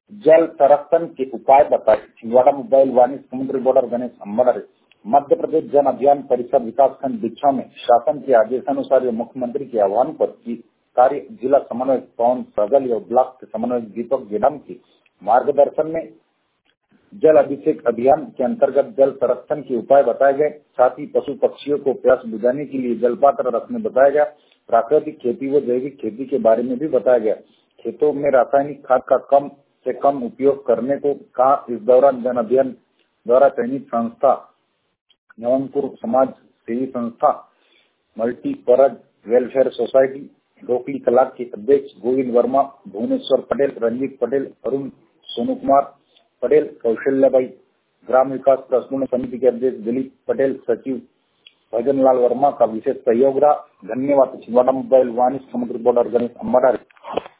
जल संरक्षण के उपाय बताए। छिंदवाड़ा मोबाइल वाणी समुद्री बॉर्डर गणेश अंबड़। मध्य प्रदेश जन अभियान परिषद विकासखंड दीक्षा में शासन के आदेशानुसार मुख्यमंत्री के आह्वान पर कार्य जिला समन्वयक पवन सहगल और ब्लॉक के समन्वयक दीपक गेडम के मार्गदर्शन में जल अभिषेक अभियान के अंतर्गत जल संरक्षण के उपाय बताए गए। साथ ही पशु पक्षियों को प्यास बुझाने के लिए जल पात्र रखने बताया गया। प्राकृतिक खेती व जैविक खेती के बारे में भी बताया गया। खेतों में रासायनिक खाद का कम से कम उपयोग करने को कहा। इस दौरान जन अभियान द्वारा चयनित संस्था नवनपुर समाज सेवी संस्था मल्टीपर्पज वेलफेयर सोसाइटी डोकली कला के अध्यक्ष गोविंद वर्मा, भुवनेश्वर पटेल, रंजीत पटेल, अरुण सोनू कुमार पटेल, कौशल्याबाई, ग्राम विकास प्रश्न समिति के अध्यक्ष दिलीप पटेल, सचिव भजन लाल वर्मा का विशेष सहयोग रहा। धन्यवाद। छिंदवाड़ा मोबाइल वाणी समुद्री बॉर्डर गणेश अंबड़।